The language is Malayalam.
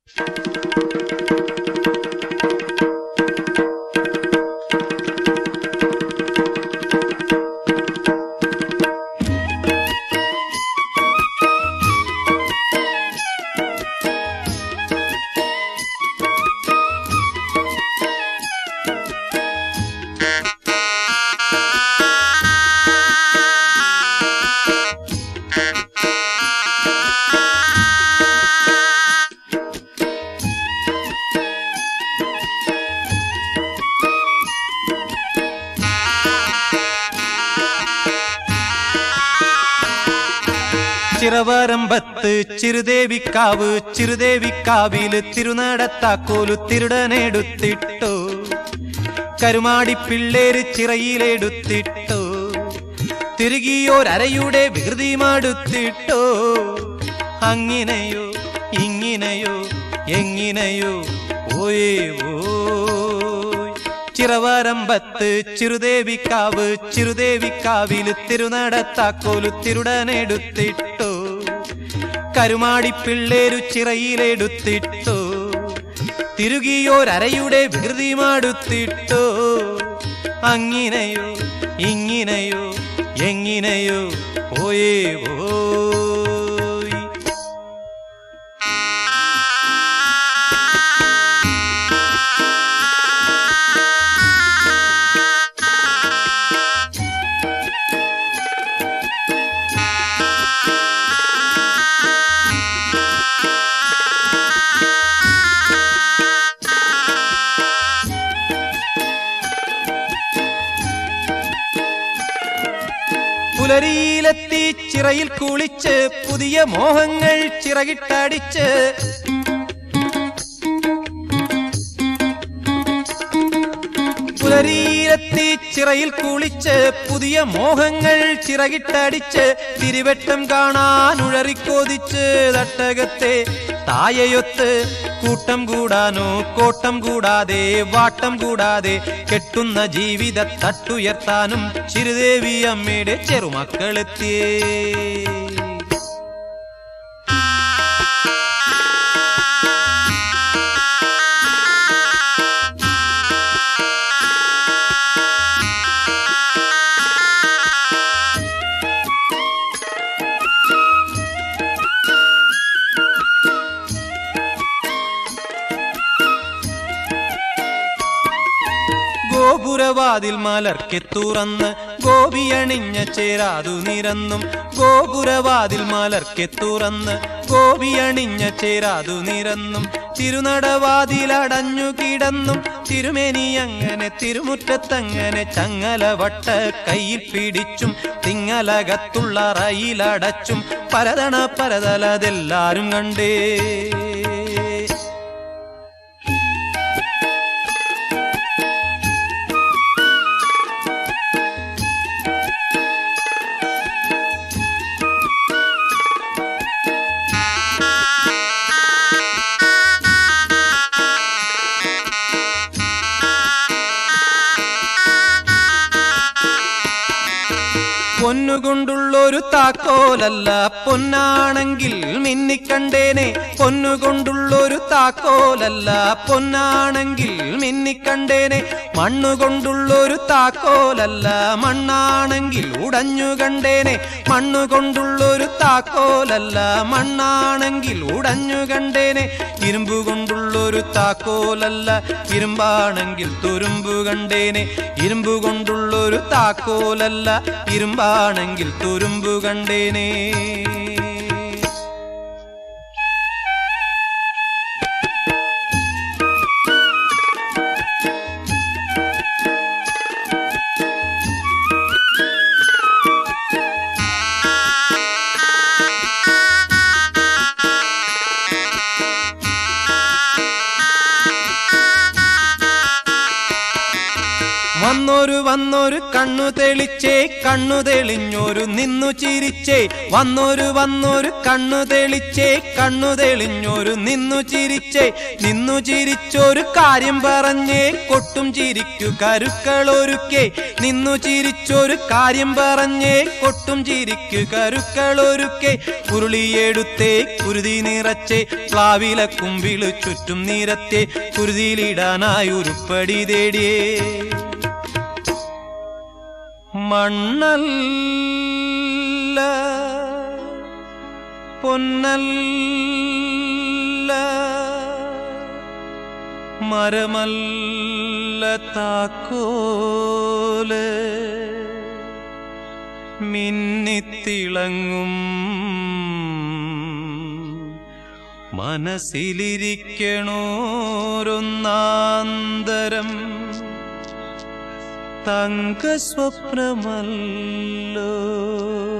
ചിറവരമ്പത്ത് ചിറുദേവിക്കാവ്, ചിറുദേവിക്കാവില് തിരുനടത്താക്കോലു തിരുടനെടുത്തിട്ടോ, കരുമാടി പിള്ളേര് ചിറയിലെടുത്തിട്ടോ, തിരുകിയോരരയുടെ വികൃതി മടുത്തിട്ടോ. അങ്ങിനെയോ ഇങ്ങിനെയോ എങ്ങിനെയോ ഓയേ ഓയ്. ചിറവരമ്പത്ത് ചിറുദേവിക്കാവ്, ചിറുദേവിക്കാവില് തിരുനടത്താക്കോലു തിരുടനെടുത്തിട്ടോ, കരുമാടി പിള്ളേരു ചിറയിലെടുത്തിട്ടോ, തിരുകിയോരരയുടെ വികൃതി മടുത്തിട്ടോ. അങ്ങിനെയോ ഇങ്ങിനെയോ എങ്ങിനെയോ ഓയേ ഓയ്. പുലരിയിലെത്തി ചിറയിൽ കുളിച്ച് പുതിയ മോഹങ്ങൾ ചിറകിട്ടടിച്ച്, പുലരിയിലെത്തി ചിറയിൽ കുളിച്ച് പുതിയ മോഹങ്ങൾ ചിറകിട്ടടിച്ച്, തിരുവെട്ടം കാണാൻ ഉഴറിക്കോതിച്ച് തട്ടകത്തെ തായയൊത്ത് കൂട്ടം കൂടാനോ കോട്ടം കൂടാതെ വാട്ടം കൂടാതെ കെട്ടുന്ന ജീവിത തട്ടുയർത്താനും ചിരുദേവി അമ്മയുടെ ചെറുമക്കളെത്തിയേ. ഗോപുരവാതിൽ മലർക്കെ തുറന്ന് ഗോപിയണിഞ്ഞ ചേരാതു നിരന്നും, ഗോപുരവാതിൽ മലർക്കെ തുറന്ന് ഗോപിയണിഞ്ഞ ചേരാതു നിരന്നും, തിരുനടവാതിലടഞ്ഞു കിടന്നും തിരുമേനി അങ്ങനെ തിരുമുറ്റത്തങ്ങനെ ചങ്ങലവട്ട കയ്യിൽ പിടിച്ചും തിങ്ങലകത്തുള്ള റയിലടച്ചും പരതണ പരതലതെല്ലാരും കണ്ടേ. പൊന്നുകൊണ്ടുള്ളൊരു താക്കോലല്ല പൊന്നാണെങ്കിൽ മിന്നിക്കണ്ടേനെ, പൊന്നുകൊണ്ടുള്ളൊരു താക്കോലല്ല പൊന്നാണെങ്കിൽ മിന്നിക്കണ്ടേനെ, മണ്ണുകൊണ്ടുള്ളൊരു താക്കോലല്ല മണ്ണാണെങ്കിൽ ഉടഞ്ഞു കണ്ടേനെ, മണ്ണുകൊണ്ടുള്ളൊരു താക്കോലല്ല മണ്ണാണെങ്കിൽ ഉടഞ്ഞു കണ്ടേനെ, ഇരുമ്പുകൊണ്ടുള്ളൊരു താക്കോലല്ല ഇരുമ്പാണെങ്കിൽ തുരുമ്പു കണ്ടേനെ, ഇരുമ്പുകൊണ്ടുള്ളൊരു താക്കോലല്ല ഇരുമ്പാണെങ്കിൽ തുരുമ്പു കണ്ടേനെ. വന്നോ വന്നൊരു കണ്ണു തെളിച്ചേ കണ്ണു തെളിഞ്ഞൊരു നിന്നു ചിരിച്ചേ വന്നൊരു കണ്ണു തെളിച്ചേ കണ്ണു തെളിഞ്ഞൊരു നിന്നു ചിരിച്ചൊരു കാര്യം പറഞ്ഞേ കൊട്ടും ചിരിക്കു കരുക്കളൊരുക്കേ നിന്നു ചിരിച്ചൊരു കാര്യം പറഞ്ഞേ കൊട്ടും ചിരിക്കു കരുക്കളൊരുക്കേ ഉരുളിയെടുത്തേ കുരുതി നിറച്ചേ പ്ലാവില കുമ്പിള് ചുറ്റും നിരത്തേ കുരുതിയിലിടാനായി ഉരുപ്പടി തേടിയേ മണ്ണല്ല പൊന്നല്ല മരമല്ല താക്കോല് മിന്നിത്തിളങ്ങും മനസ്സിലിരിക്കണോരൊന്നാന്തരം തങ്ക സ്വപ്നമല്ലോ